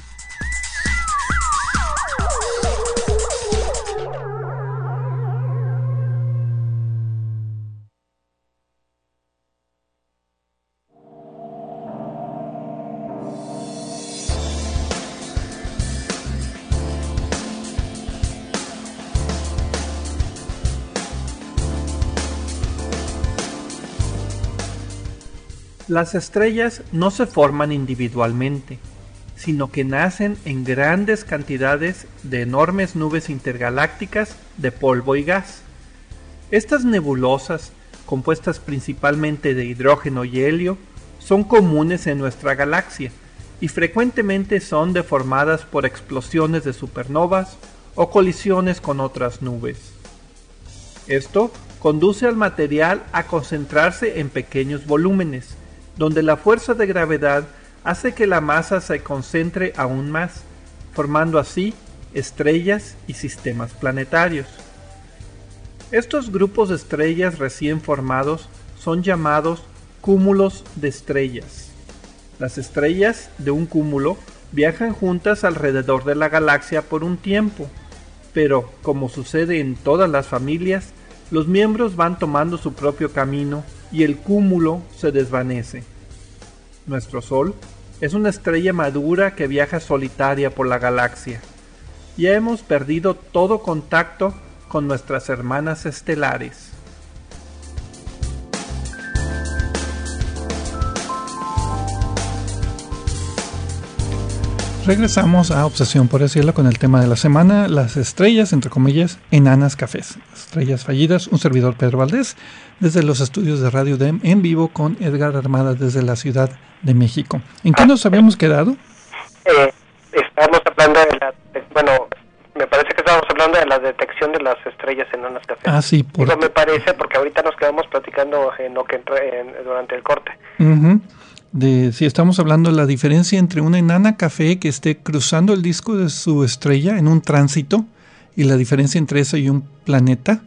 Las estrellas no se forman individualmente, sino que nacen en grandes cantidades de enormes nubes intergalácticas de polvo y gas. Estas nebulosas, compuestas principalmente de hidrógeno y helio, son comunes en nuestra galaxia y frecuentemente son deformadas por explosiones de supernovas o colisiones con otras nubes. Esto conduce al material a concentrarse en pequeños volúmenes, donde la fuerza de gravedad hace que la masa se concentre aún más, formando así estrellas y sistemas planetarios. Estos grupos de estrellas recién formados son llamados cúmulos de estrellas. Las estrellas de un cúmulo viajan juntas alrededor de la galaxia por un tiempo, pero como sucede en todas las familias, los miembros van tomando su propio camino y el cúmulo se desvanece. Nuestro Sol es una estrella madura que viaja solitaria por la galaxia. Ya hemos perdido todo contacto con nuestras hermanas estelares. Regresamos a Obsesión por el Cielo con el tema de la semana, las estrellas, entre comillas, enanas cafés. Estrellas fallidas, un servidor Pedro Valdés, desde los estudios de Radio U D E M en vivo con Edgar Armada desde la Ciudad de México. ¿En qué nos habíamos quedado? Eh, estábamos hablando de la, de, bueno, me parece que estábamos hablando de la detección de las estrellas enanas cafés. Ah, sí. Por... Eso me parece, porque ahorita nos quedamos platicando en lo que entré en, durante el corte. Uh-huh. De si estamos hablando de la diferencia entre una enana café que esté cruzando el disco de su estrella en un tránsito y la diferencia entre eso y un planeta,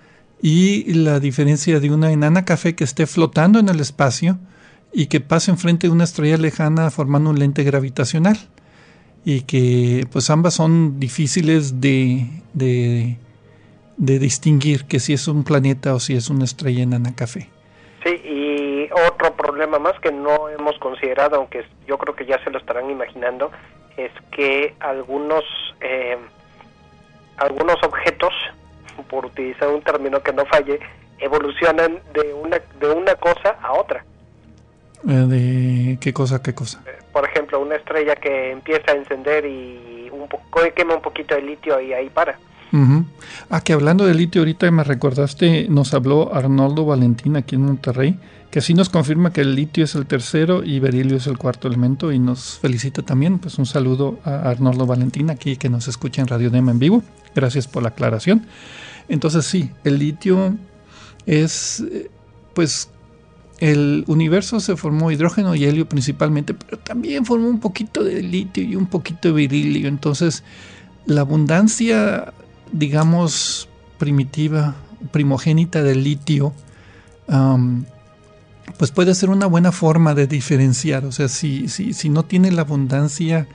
y la diferencia de una enana café que esté flotando en el espacio y que pase enfrente de una estrella lejana formando un lente gravitacional, y que pues ambas son difíciles de, de, de distinguir que si es un planeta o si es una estrella enana café. Sí, y otro problema más que no hemos considerado, aunque yo creo que ya se lo estarán imaginando, es que algunos eh, algunos objetos, por utilizar un término que no falle, evolucionan de una de una cosa a otra. ¿De qué cosa, qué cosa? Por ejemplo, una estrella que empieza a encender y un poco, quema un poquito de litio y ahí para. Uh-huh. Ah, que hablando de litio, ahorita me recordaste, nos habló Arnoldo Valentín aquí en Monterrey, que sí nos confirma que el litio es el tercero y berilio es el cuarto elemento, y nos felicita también. Pues un saludo a Arnoldo Valentín aquí que nos escucha en Radio U D E M en vivo. Gracias por la aclaración. Entonces sí, el litio es, pues, el universo se formó hidrógeno y helio principalmente, pero también formó un poquito de litio y un poquito de berilio. Entonces la abundancia, digamos, primitiva, primogénita del litio, um, pues puede ser una buena forma de diferenciar. O sea, si, si, si no tiene la abundancia,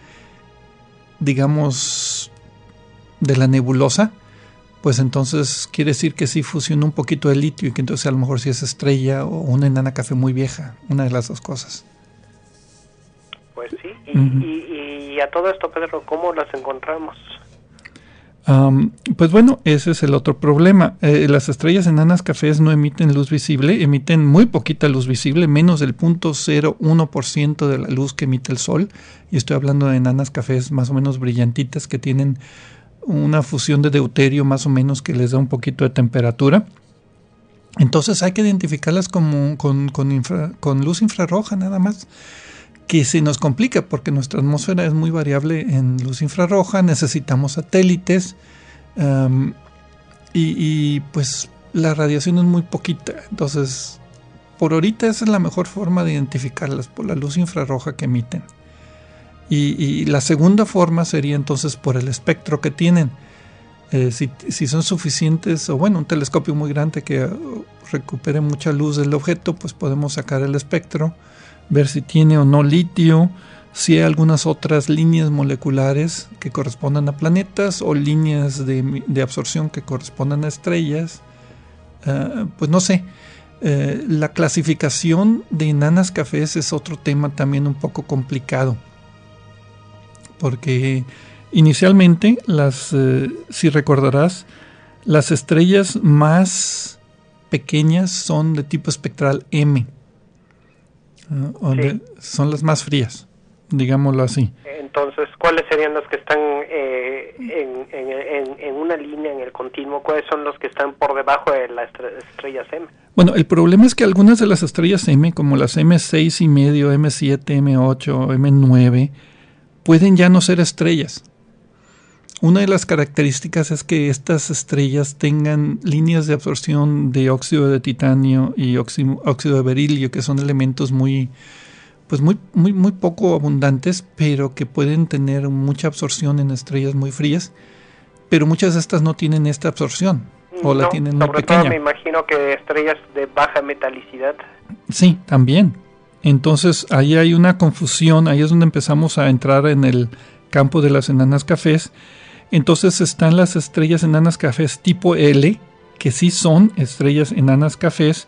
digamos, de la nebulosa, pues entonces quiere decir que sí fusionó un poquito de litio y que entonces a lo mejor sí es estrella o una enana café muy vieja, una de las dos cosas. Pues sí, y, uh-huh. y, y a todo esto, Pedro, ¿cómo las encontramos? Um, pues bueno, ese es el otro problema. Eh, las estrellas enanas cafés no emiten luz visible, emiten muy poquita luz visible, menos del cero punto cero uno por ciento de la luz que emite el Sol. Y estoy hablando de enanas cafés más o menos brillantitas que tienen una fusión de deuterio más o menos que les da un poquito de temperatura. Entonces hay que identificarlas como con, con, infra, con luz infrarroja nada más, que se nos complica porque nuestra atmósfera es muy variable en luz infrarroja, necesitamos satélites um, y, y pues la radiación es muy poquita. Entonces por ahorita esa es la mejor forma de identificarlas, por la luz infrarroja que emiten. Y, y la segunda forma sería entonces por el espectro que tienen. Eh, si, si son suficientes, o bueno, un telescopio muy grande que uh, recupere mucha luz del objeto, pues podemos sacar el espectro, ver si tiene o no litio, si hay algunas otras líneas moleculares que correspondan a planetas o líneas de, de absorción que correspondan a estrellas. Uh, pues no sé. Eh, la clasificación de enanas cafés es otro tema también un poco complicado. Porque inicialmente, las, eh, si recordarás, las estrellas más pequeñas son de tipo espectral M, uh, sí. Son las más frías, digámoslo así. Entonces, ¿cuáles serían las que están eh, en, en, en, en una línea, en el continuo? ¿Cuáles son los que están por debajo de las estrellas M? Bueno, el problema es que algunas de las estrellas M, como las eme seis y medio, eme siete, eme ocho, eme nueve, pueden ya no ser estrellas. Una de las características es que estas estrellas tengan líneas de absorción de óxido de titanio y óxido, óxido de berilio, que son elementos muy, pues muy, muy, muy poco abundantes, pero que pueden tener mucha absorción en estrellas muy frías. Pero muchas de estas no tienen esta absorción, o no, la tienen muy sobre pequeña. Todo me imagino que estrellas de baja metalicidad. Sí, también. Entonces ahí hay una confusión, ahí es donde empezamos a entrar en el campo de las enanas cafés. Entonces están las estrellas enanas cafés tipo L, que sí son estrellas enanas cafés,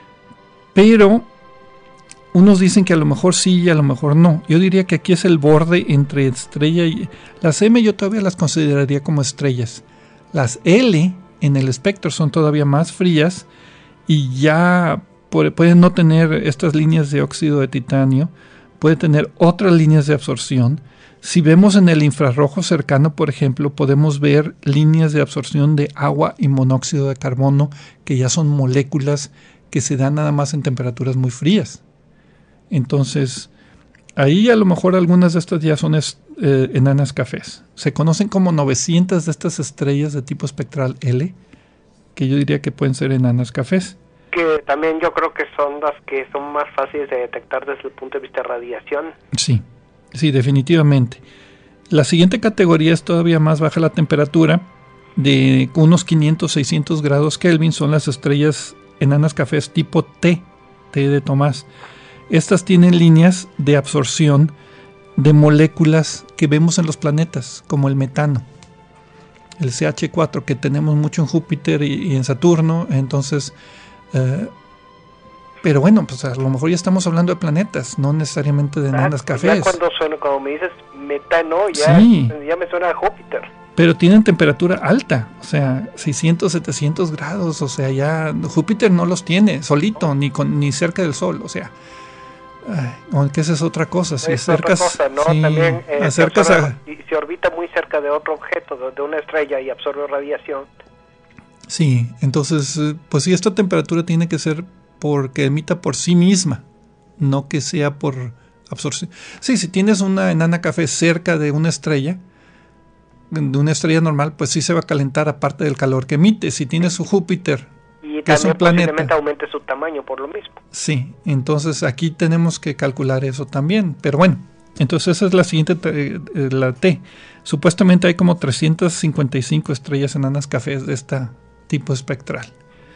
pero unos dicen que a lo mejor sí y a lo mejor no. Yo diría que aquí es el borde entre estrella y... Las M yo todavía las consideraría como estrellas. Las L en el espectro son todavía más frías y ya pueden no tener estas líneas de óxido de titanio, puede tener otras líneas de absorción. Si vemos en el infrarrojo cercano, por ejemplo, podemos ver líneas de absorción de agua y monóxido de carbono, que ya son moléculas que se dan nada más en temperaturas muy frías. Entonces, ahí a lo mejor algunas de estas ya son es, eh, enanas cafés. Se conocen como novecientas de estas estrellas de tipo espectral L, que yo diría que pueden ser enanas cafés. Que también yo creo que son las que son más fáciles de detectar desde el punto de vista de radiación. Sí, sí, definitivamente. La siguiente categoría es todavía más baja la temperatura, de unos quinientos, seiscientos grados Kelvin, son las estrellas enanas cafés tipo T, T de Tomás. Estas tienen líneas de absorción de moléculas que vemos en los planetas, como el metano, el C H cuatro, que tenemos mucho en Júpiter y, y en Saturno. Entonces, eh, pero bueno, pues a lo mejor ya estamos hablando de planetas, no necesariamente de enanas ah, cafés. Ya cuando suena, como me dices metano, ya, sí. ya me suena a Júpiter. Pero tienen temperatura alta, o sea, seiscientos, setecientos grados, o sea, ya Júpiter no los tiene solito, ni con, ni cerca del Sol, o sea, ay, que esa es otra cosa. Si es acercas, otra cosa, ¿no? Sí, También eh, acercas se, absorbe, a, y se orbita muy cerca de otro objeto, de, de una estrella, y absorbe radiación. Sí, entonces, pues sí, esta temperatura tiene que ser porque emita por sí misma, no que sea por absorción. Sí, si tienes una enana café cerca de una estrella, de una estrella normal, pues sí se va a calentar aparte del calor que emite. Si tienes su Júpiter, y que es un planeta, posiblemente aumente su tamaño por lo mismo. Sí, entonces aquí tenemos que calcular eso también. Pero bueno, entonces esa es la siguiente, la T. Supuestamente hay como trescientas cincuenta y cinco estrellas enanas cafés de este tipo espectral.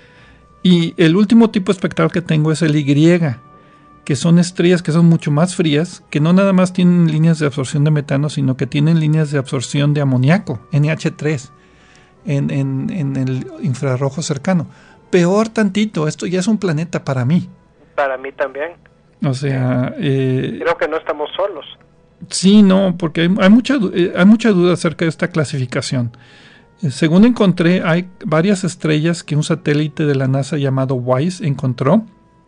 Y el último tipo espectral que tengo es el Y, que son estrellas que son mucho más frías, que no nada más tienen líneas de absorción de metano, sino que tienen líneas de absorción de amoníaco, N H tres, en, en, en el infrarrojo cercano. Peor tantito, esto ya es un planeta para mí. Para mí también. O sea... Eh, Creo que no estamos solos. Sí, no, porque hay, hay, mucha, hay mucha duda acerca de esta clasificación. Eh, según encontré, hay varias estrellas que un satélite de la NASA llamado WISE encontró,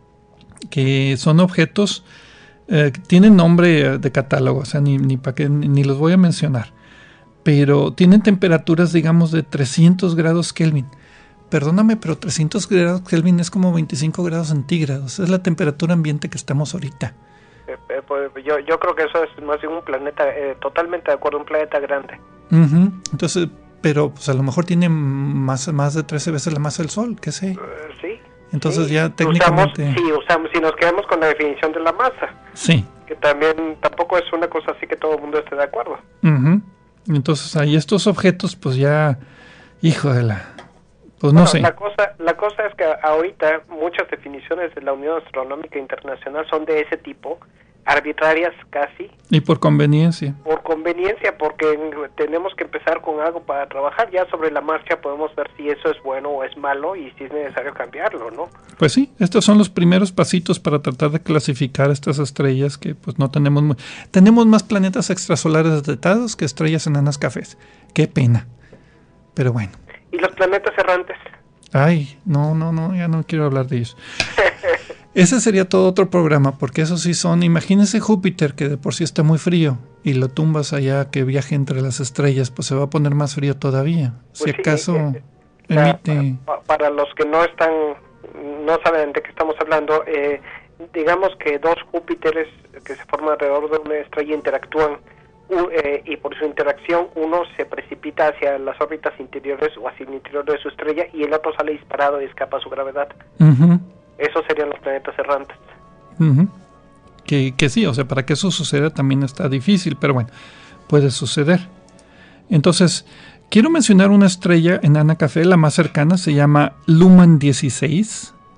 que son objetos eh, que tienen nombre de catálogo, o sea, ni, ni, pa que, ni los voy a mencionar, pero tienen temperaturas, digamos, de trescientos grados Kelvin. Perdóname, pero trescientos grados Kelvin es como veinticinco grados centígrados, es la temperatura ambiente que estamos ahorita. Eh, eh, pues yo, yo creo que eso es más bien un planeta, eh, totalmente de acuerdo, un planeta grande. Uh-huh. Entonces, pero pues a lo mejor tiene más, más de trece veces la masa del Sol, ¿qué sé? Uh, sí. Entonces sí, ya técnicamente... Usamos, sí, usamos, si nos quedamos con la definición de la masa. Sí. Que también tampoco es una cosa así que todo el mundo esté de acuerdo. Uh-huh. Entonces ahí estos objetos pues ya... Hijo de la... Pues bueno, no sé. La cosa, la cosa es que ahorita muchas definiciones de la Unión Astronómica Internacional son de ese tipo, arbitrarias casi. Y por conveniencia. Por conveniencia, porque tenemos que empezar con algo para trabajar. Ya sobre la marcha podemos ver si eso es bueno o es malo y si es necesario cambiarlo, ¿no? Pues sí, estos son los primeros pasitos para tratar de clasificar estas estrellas que pues no tenemos... Muy... Tenemos más planetas extrasolares detectados que estrellas enanas cafés. Qué pena. Pero bueno. ¿Y los planetas errantes? Ay, no, no, no, ya no quiero hablar de ellos. Ese sería todo otro programa, porque esos sí son, imagínense Júpiter, que de por sí está muy frío, y lo tumbas allá que viaje entre las estrellas, pues se va a poner más frío todavía. Pues si acaso sí, eh, emite... Para, para los que no están, no saben de qué estamos hablando, eh, digamos que dos Júpiteres que se forman alrededor de una estrella interactúan, Uh, eh, y por su interacción uno se precipita hacia las órbitas interiores o hacia el interior de su estrella y el otro sale disparado y escapa a su gravedad. Uh-huh. Esos serían los planetas errantes. Uh-huh. que, que sí, o sea, para que eso suceda también está difícil, pero bueno, puede suceder. Entonces, quiero mencionar una estrella enana café, la más cercana, se llama Luhmann dieciséis.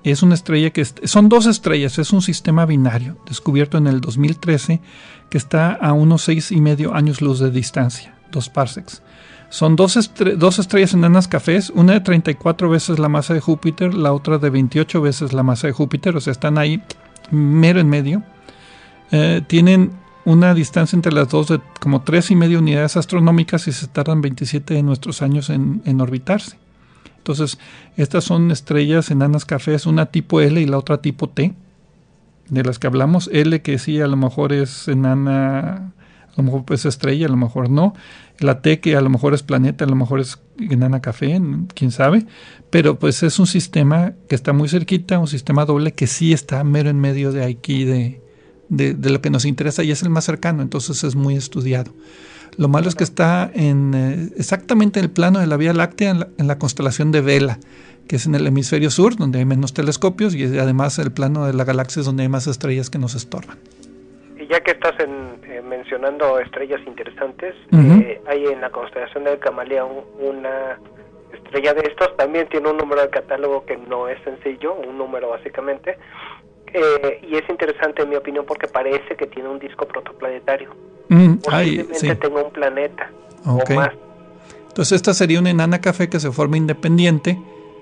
es una estrella que est- son dos estrellas, es un sistema binario descubierto en el dos mil trece que está a unos seis y medio años luz de distancia, dos parsecs. Son dos, estre- dos estrellas enanas cafés, una de treinta y cuatro veces la masa de Júpiter, la otra de veintiocho veces la masa de Júpiter, o sea, están ahí mero en medio. Eh, tienen una distancia entre las dos de como tres y medio unidades astronómicas y se tardan veintisiete de nuestros años en, en orbitarse. Entonces, estas son estrellas enanas cafés, una tipo L y la otra tipo T, de las que hablamos. L que sí, a lo mejor es enana, a lo mejor es estrella, a lo mejor no. La T que a lo mejor es planeta, a lo mejor es enana café, quién sabe. Pero pues es un sistema que está muy cerquita, un sistema doble que sí está mero en medio de aquí, de, de, de lo que nos interesa y es el más cercano, entonces es muy estudiado. Lo malo es que está en eh, exactamente en el plano de la Vía Láctea, en la, en la constelación de Vela, que es en el hemisferio sur, donde hay menos telescopios, y además el plano de la galaxia es donde hay más estrellas que nos estorban. Y ya que estás en, eh, mencionando estrellas interesantes, Uh-huh. eh, hay en la constelación del Camaleón una estrella de estos, también tiene un número de catálogo que no es sencillo, un número básicamente, eh, y es interesante en mi opinión porque parece que tiene un disco protoplanetario. Mm, Posiblemente ay, sí. tenga un planeta Okay. o más. Entonces esta sería una enana café que se forma independiente,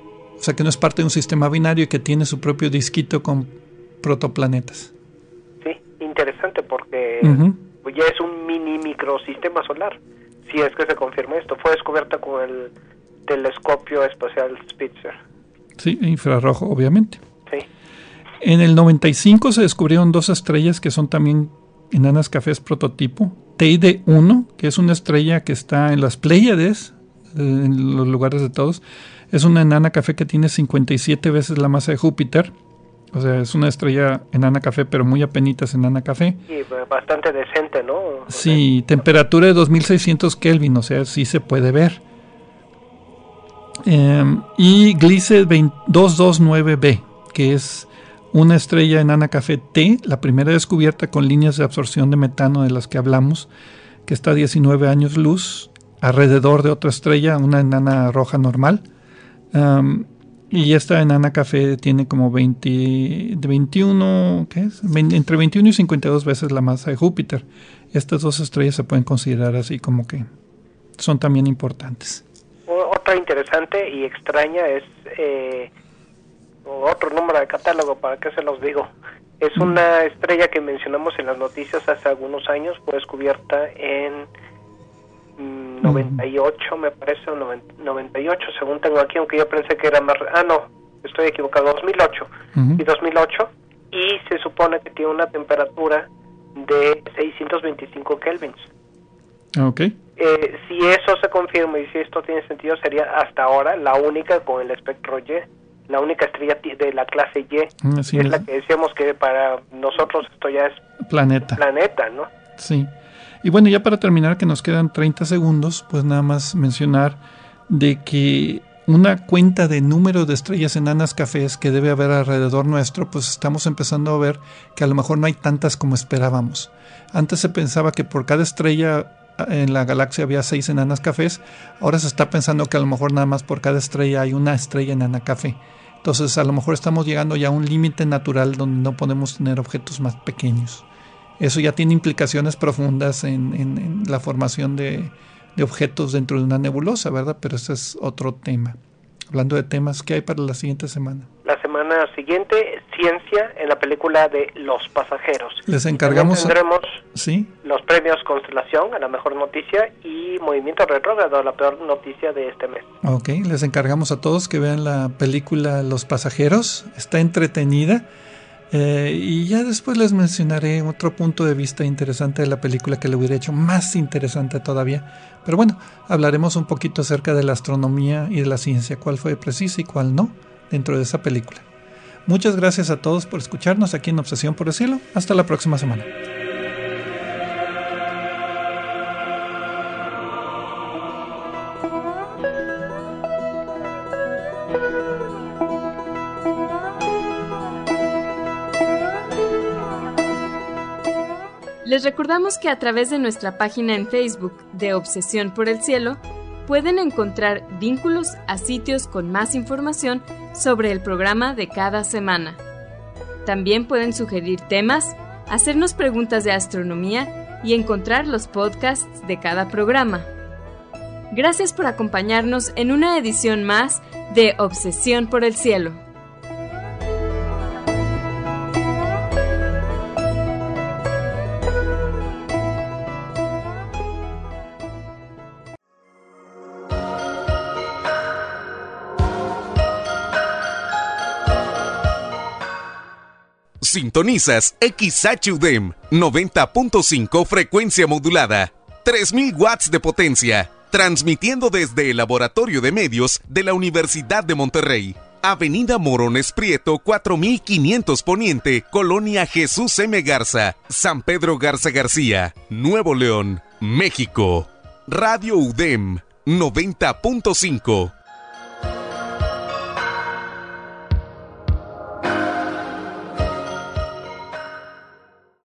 o sea que no es parte de un sistema binario y que tiene su propio disquito con protoplanetas. Sí, interesante porque Uh-huh. pues ya es un mini microsistema solar, si es que se confirma esto. Fue descubierta con el telescopio espacial Spitzer. Sí, infrarrojo, obviamente. Sí. En el noventa y cinco se descubrieron dos estrellas que son también enanas cafés prototipo. Teide uno, que es una estrella que está en las Pléyades, en los lugares de todos. Es una enana café que tiene cincuenta y siete veces la masa de Júpiter. O sea, es una estrella enana café, pero muy apenitas enana café. Y bastante decente, ¿no? Sí, temperatura de dos mil seiscientos Kelvin, o sea, sí se puede ver. Eh, y Gliese doscientos veintinueve b, que es una estrella enana café T, la primera descubierta con líneas de absorción de metano de las que hablamos, que está a diecinueve años luz, alrededor de otra estrella, una enana roja normal. Um, y esta enana café tiene como veinte, veintiuno, ¿qué es? veinte, entre veintiuno y cincuenta y dos veces la masa de Júpiter. Estas dos estrellas se pueden considerar así como que son también importantes. Otra interesante y extraña es eh, otro número de catálogo, ¿para qué se los digo? Es una estrella que mencionamos en las noticias hace algunos años, fue descubierta en mm, noventa y ocho, me parece, o noventa y ocho, según tengo aquí, aunque yo pensé que era más... Ah, no, estoy equivocado, dos mil ocho. Uh-huh. Y dos mil ocho, y se supone que tiene una temperatura de seiscientos veinticinco kelvins. Okay. Eh, si eso se confirma y si esto tiene sentido, sería hasta ahora la única con el espectro Y, la única estrella de la clase Y. Así es, es la que decíamos que para nosotros esto ya es planeta. Planeta, ¿no? Sí. Y bueno, ya para terminar, que nos quedan treinta segundos, pues nada más mencionar de que una cuenta de número de estrellas enanas cafés que debe haber alrededor nuestro, pues estamos empezando a ver que a lo mejor no hay tantas como esperábamos. Antes se pensaba que por cada estrella en la galaxia había seis enanas cafés, ahora se está pensando que a lo mejor nada más por cada estrella hay una estrella enana café. Entonces a lo mejor estamos llegando ya a un límite natural donde no podemos tener objetos más pequeños. Eso ya tiene implicaciones profundas en, en, en la formación de, de objetos dentro de una nebulosa, ¿verdad? Pero ese es otro tema. Hablando de temas, ¿qué hay para la siguiente semana? La semana siguiente, ciencia en la película de Los Pasajeros. Les encargamos... Tendremos ¿sí? los premios Constelación a la mejor noticia y Movimiento Retrógrado a la peor noticia de este mes. Ok, les encargamos a todos que vean la película Los Pasajeros. Está entretenida. Eh, y ya después les mencionaré otro punto de vista interesante de la película que le hubiera hecho más interesante todavía. Pero bueno, hablaremos un poquito acerca de la astronomía y de la ciencia, cuál fue precisa y cuál no dentro de esa película. Muchas gracias a todos por escucharnos aquí en Obsesión por el Cielo. Hasta la próxima semana. Les recordamos que a través de nuestra página en Facebook de Obsesión por el Cielo pueden encontrar vínculos a sitios con más información sobre el programa de cada semana. También pueden sugerir temas, hacernos preguntas de astronomía y encontrar los podcasts de cada programa. Gracias por acompañarnos en una edición más de Obsesión por el Cielo. Sintonizas X H U D E M noventa punto cinco frecuencia modulada, tres mil watts de potencia, transmitiendo desde el Laboratorio de Medios de la Universidad de Monterrey. Avenida Morones Prieto cuatro mil quinientos Poniente, Colonia Jesús M. Garza, San Pedro Garza García, Nuevo León, México. Radio U D E M noventa punto cinco.